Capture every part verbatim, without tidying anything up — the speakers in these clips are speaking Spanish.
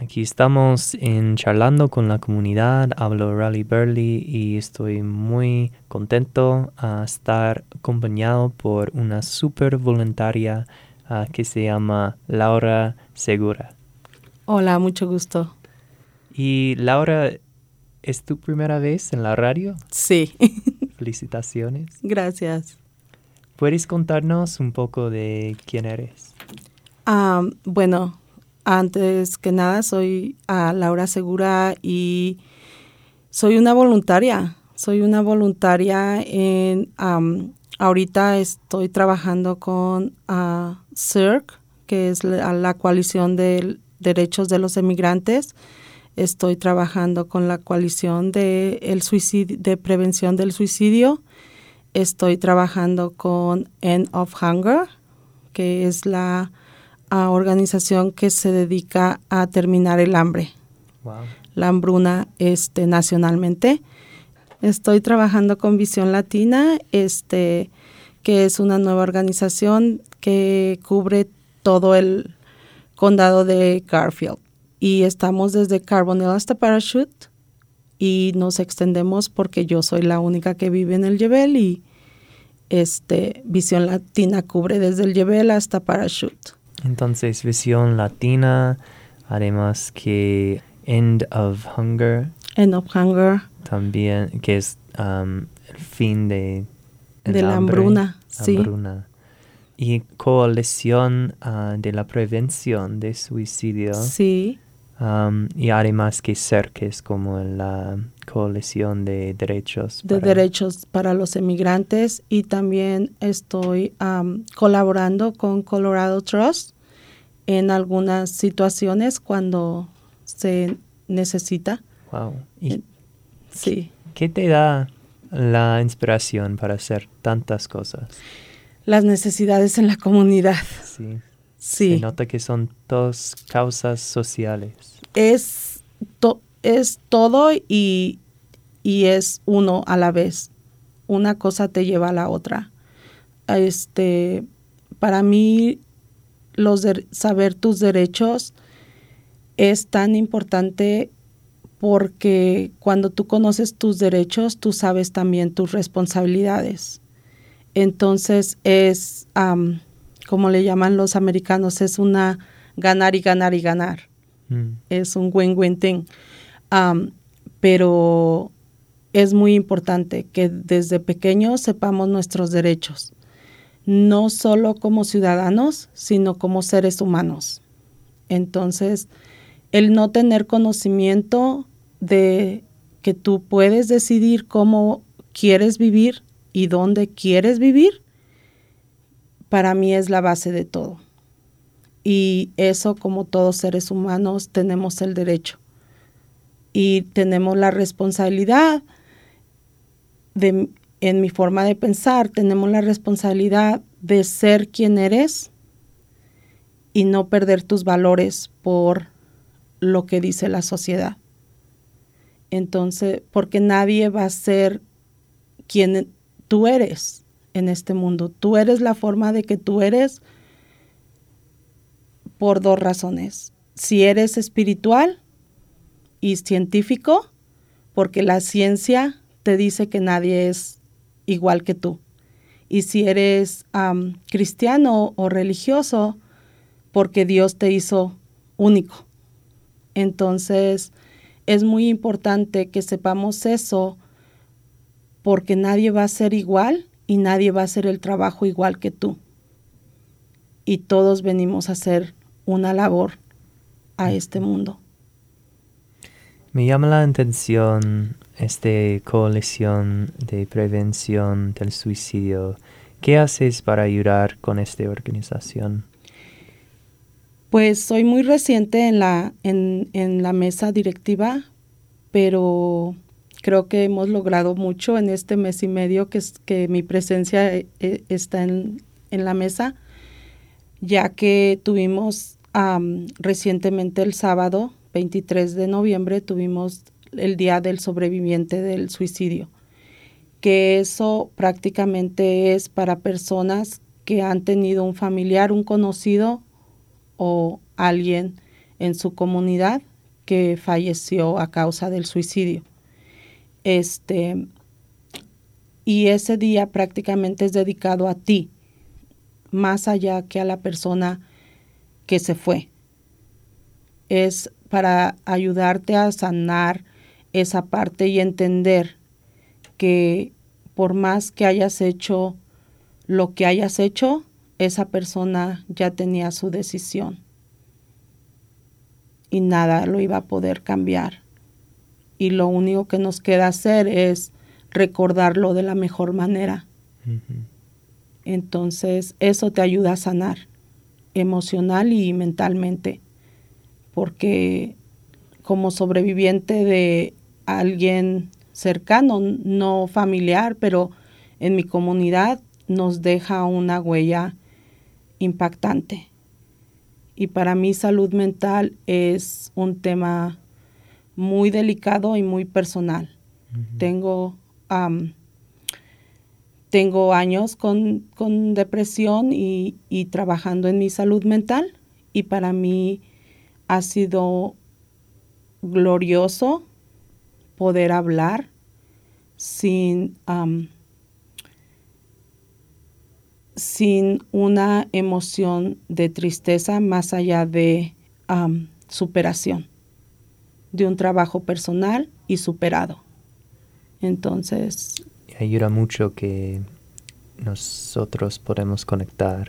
Aquí estamos en Charlando con la Comunidad. Hablo Raleigh Burley y estoy muy contento a estar acompañado por una super voluntaria uh, que se llama Laura Segura. Hola, mucho gusto. Y Laura, ¿es tu primera vez en la radio? Sí. Felicitaciones. Gracias. ¿Puedes contarnos un poco de quién eres? Um, bueno, antes que nada soy uh, Laura Segura y soy una voluntaria. Soy una voluntaria en... Um, ahorita estoy trabajando con uh, C I R C, que es la, la coalición de derechos de los emigrantes. Estoy trabajando con la coalición de, el suicidio, de prevención del suicidio. Estoy trabajando con End of Hunger, que es la uh, organización que se dedica a terminar el hambre, wow. la hambruna este, nacionalmente. Estoy trabajando con Visión Latina, este, que es una nueva organización que cubre todo el condado de Garfield. Y estamos desde Carbondale hasta Parachute y nos extendemos porque yo soy la única que vive en el Yebel y este, Visión Latina cubre desde el Yebel hasta Parachute. Entonces, Visión Latina, además que End of Hunger. End of Hunger. También, que es um, el fin de, de la hambre, hambruna, sí. hambruna. Y Coalición uh, de la Prevención de Suicidio. Sí. Um, y además que C I R C, que es como la Coalición de Derechos. De para... Derechos para los Emigrantes. Y también estoy um, colaborando con Colorado Trust en algunas situaciones cuando se necesita. Wow. ¿Y eh, sí. ¿Qué te da la inspiración para hacer tantas cosas? Las necesidades en la comunidad. Sí. Sí. Se nota que son dos causas sociales. Es, to, es todo y, y es uno a la vez. Una cosa te lleva a la otra. Este, para mí, los de, saber tus derechos es tan importante porque cuando tú conoces tus derechos, tú sabes también tus responsabilidades. Entonces es, um, como le llaman los americanos, es una ganar y ganar y ganar. Mm. Es un win-win thing. Um, pero es muy importante que desde pequeños sepamos nuestros derechos, no solo como ciudadanos, sino como seres humanos. Entonces, el no tener conocimiento de que tú puedes decidir cómo quieres vivir y dónde quieres vivir, para mí es la base de todo. Y eso, como todos seres humanos, tenemos el derecho. Y tenemos la responsabilidad, de, en mi forma de pensar, tenemos la responsabilidad de ser quien eres y no perder tus valores por lo que dice la sociedad. Entonces, porque nadie va a ser quien tú eres en este mundo. Tú eres la forma de que tú eres por dos razones. Si eres espiritual y científico, porque la ciencia te dice que nadie es igual que tú. Y si eres um, cristiano o religioso, porque Dios te hizo único. Entonces, es muy importante que sepamos eso, porque nadie va a ser igual y nadie va a hacer el trabajo igual que tú. Y todos venimos a hacer una labor a este mundo. Me llama la atención esta coalición de prevención del suicidio. ¿Qué haces para ayudar con esta organización? Pues soy muy reciente en la, en, en la mesa directiva, pero creo que hemos logrado mucho en este mes y medio que, que mi presencia eh, está en, en la mesa, ya que tuvimos um, recientemente el sábado veintitrés de noviembre, tuvimos el Día del Sobreviviente del Suicidio, que eso prácticamente es para personas que han tenido un familiar, un conocido o alguien en su comunidad que falleció a causa del suicidio. Este, y ese día prácticamente es dedicado a ti, más allá que a la persona que se fue. Es para ayudarte a sanar esa parte y entender que por más que hayas hecho lo que hayas hecho, esa persona ya tenía su decisión y nada lo iba a poder cambiar. Y lo único que nos queda hacer es recordarlo de la mejor manera. Uh-huh. Entonces, eso te ayuda a sanar emocional y mentalmente, porque como sobreviviente de alguien cercano, no familiar, pero en mi comunidad, nos deja una huella impactante. Y para mí salud mental es un tema muy delicado y muy personal. Uh-huh. Tengo, um, tengo años con, con depresión y, y trabajando en mi salud mental, y para mí ha sido glorioso poder hablar sin, um, sin una emoción de tristeza más allá de um, superación, de un trabajo personal y superado. Entonces, ayuda mucho que nosotros podemos conectar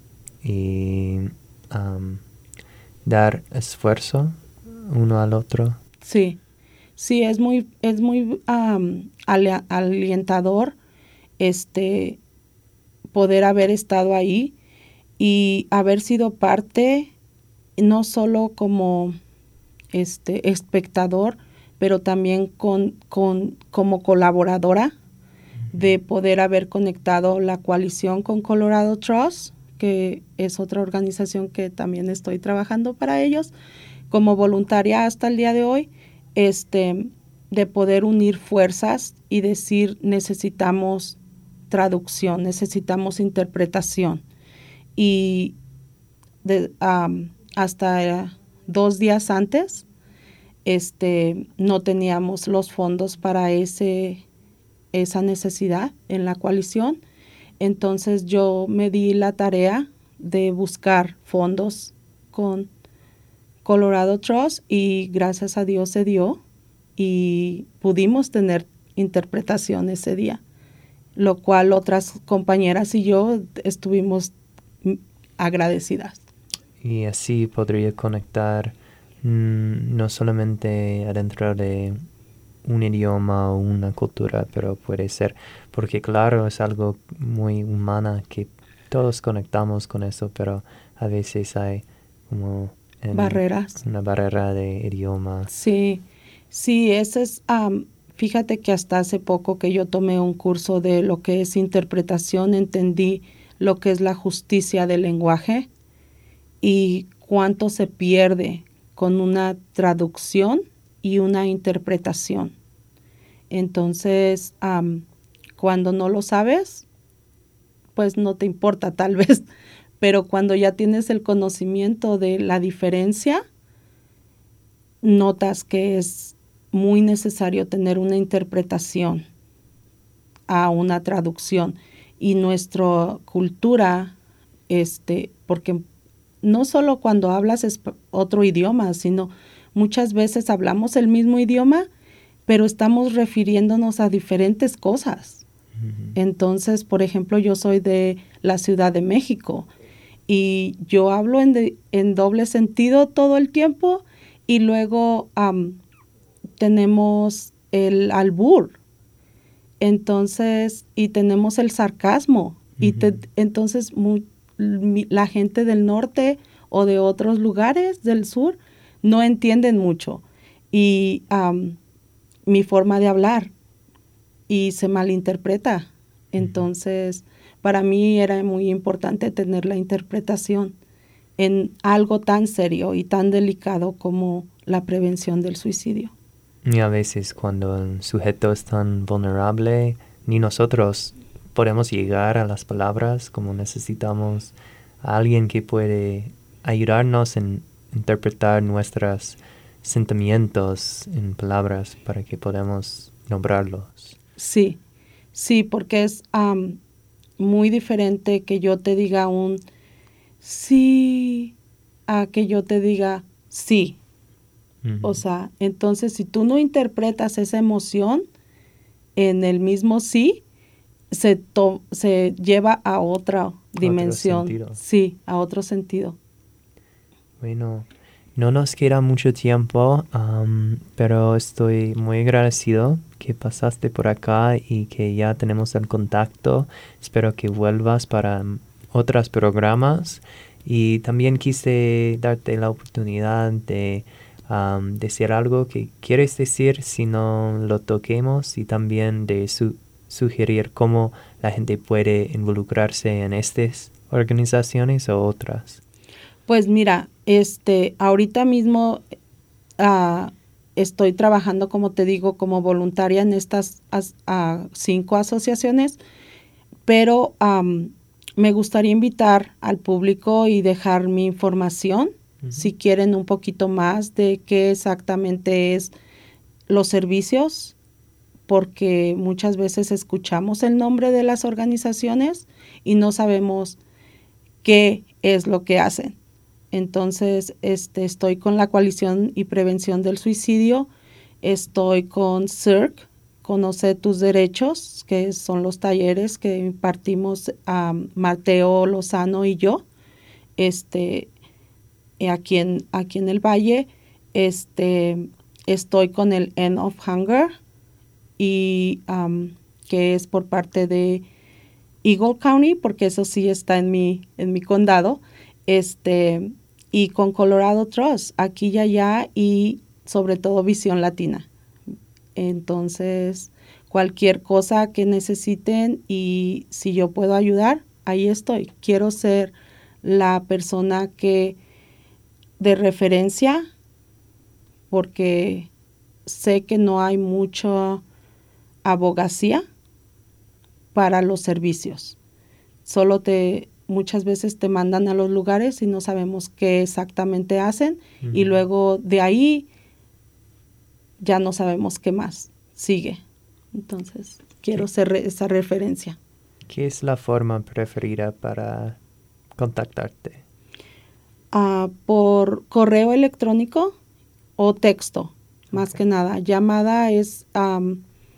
y um, dar esfuerzo uno al otro. Sí, sí, es muy, es muy um, ale- alientador este, poder haber estado ahí y haber sido parte, no solo como este, espectador, pero también con, con, como colaboradora, de poder haber conectado la coalición con Colorado Trust, que es otra organización que también estoy trabajando para ellos, como voluntaria hasta el día de hoy, este, de poder unir fuerzas y decir necesitamos traducción, necesitamos interpretación. Y de, um, hasta dos días antes este, no teníamos los fondos para ese, esa necesidad en la coalición. Entonces yo me di la tarea de buscar fondos con Colorado Trust y gracias a Dios se dio y pudimos tener interpretación ese día, lo cual otras compañeras y yo estuvimos agradecidas. Y así podría conectar mmm, no solamente adentro de un idioma o una cultura, pero puede ser, porque claro, es algo muy humana que todos conectamos con eso, pero a veces hay como en barreras. Una barrera de idioma. Sí, sí, ese es, um, fíjate que hasta hace poco que yo tomé un curso de lo que es interpretación, entendí lo que es la justicia del lenguaje y cuánto se pierde con una traducción y una interpretación. Entonces, um, cuando no lo sabes, pues no te importa tal vez, pero cuando ya tienes el conocimiento de la diferencia, notas que es muy necesario tener una interpretación a una traducción. Y nuestra cultura, este, porque no solo cuando hablas esp- otro idioma, sino muchas veces hablamos el mismo idioma, pero estamos refiriéndonos a diferentes cosas. Uh-huh. Entonces, por ejemplo, yo soy de la Ciudad de México y yo hablo en, de, en doble sentido todo el tiempo y luego um, tenemos el albur. Entonces, y tenemos el sarcasmo. Uh-huh. Y te, entonces muy, mi, la gente del norte o de otros lugares del sur no entienden mucho. Y um, mi forma de hablar y se malinterpreta. Entonces, para mí era muy importante tener la interpretación en algo tan serio y tan delicado como la prevención del suicidio. Y a veces cuando el sujeto es tan vulnerable, ni nosotros podemos llegar a las palabras como necesitamos a alguien que puede ayudarnos en interpretar nuestras sentimientos en palabras para que podamos nombrarlos. Sí, sí, porque es um, muy diferente que yo te diga un sí a que yo te diga sí. Uh-huh. O sea, entonces si tú no interpretas esa emoción en el mismo sí, se, to- se lleva a otra dimensión. Otro sentido. Sí, a otro sentido. Bueno, no nos queda mucho tiempo, um, pero estoy muy agradecido que pasaste por acá y que ya tenemos el contacto. Espero que vuelvas para um, otros programas. Y también quise darte la oportunidad de um, decir algo que quieres decir si no lo toquemos y también de su- sugerir cómo la gente puede involucrarse en estas organizaciones o otras. Pues mira, este, ahorita mismo uh, estoy trabajando, como te digo, como voluntaria en estas as, uh, cinco asociaciones, pero um, me gustaría invitar al público y dejar mi información, uh-huh. si quieren un poquito más de qué exactamente es los servicios, porque muchas veces escuchamos el nombre de las organizaciones y no sabemos qué es lo que hacen. Entonces, este, estoy con la Coalición y Prevención del Suicidio, estoy con C I R C, Conoce tus Derechos, que son los talleres que impartimos um, Mateo Lozano y yo, este, aquí en, aquí en el Valle. Este, estoy con el End of Hunger, y um, que es por parte de Eagle County, porque eso sí está en mi, en mi condado, este, y con Colorado Trust, aquí y allá, y sobre todo Visión Latina. Entonces, cualquier cosa que necesiten y si yo puedo ayudar, ahí estoy. Quiero ser la persona que de referencia, porque sé que no hay mucha abogacía para los servicios. Solo te, muchas veces te mandan a los lugares y no sabemos qué exactamente hacen, uh-huh. y luego de ahí ya no sabemos qué más sigue. Entonces, quiero ser re- esa referencia. ¿Qué es la forma preferida para contactarte? Uh, por correo electrónico o texto, más okay. que nada. Llamada es um,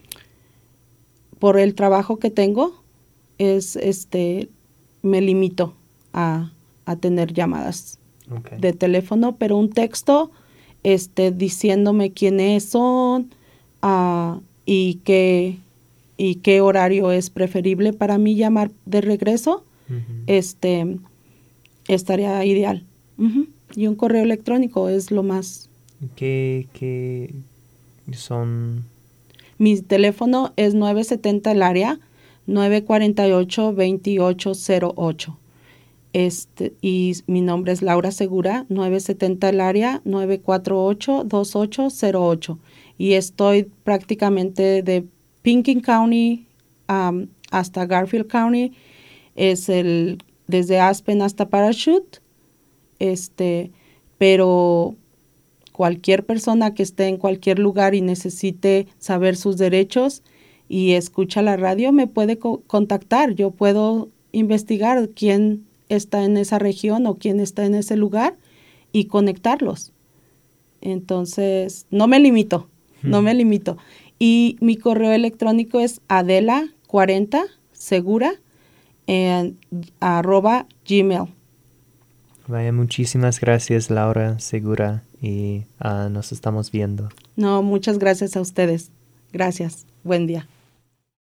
por el trabajo que tengo, es este me limito a, a tener llamadas okay. de teléfono, pero un texto este diciéndome quiénes son uh, y qué y qué horario es preferible para mí llamar de regreso, uh-huh. este estaría ideal. Uh-huh. Y un correo electrónico es lo más. ¿Qué, qué son? Mi teléfono es nueve setenta el área, nueve cuatro ocho, dos ocho cero ocho. Este, y mi nombre es Laura Segura, nueve setenta el área, nueve cuatro ocho, dos ocho cero ocho. Y estoy prácticamente de Pinkin County um, hasta Garfield County. Es el desde Aspen hasta Parachute. Este, pero cualquier persona que esté en cualquier lugar y necesite saber sus derechos y escucha la radio me puede co- contactar. Yo puedo investigar quién está en esa región o quién está en ese lugar y conectarlos. Entonces, no me limito, hmm. no me limito. Y mi correo electrónico es adela cuarenta segura en arroba gmail. Vaya, muchísimas gracias, Laura Segura, y uh, nos estamos viendo. No, muchas gracias a ustedes. Gracias. Buen día.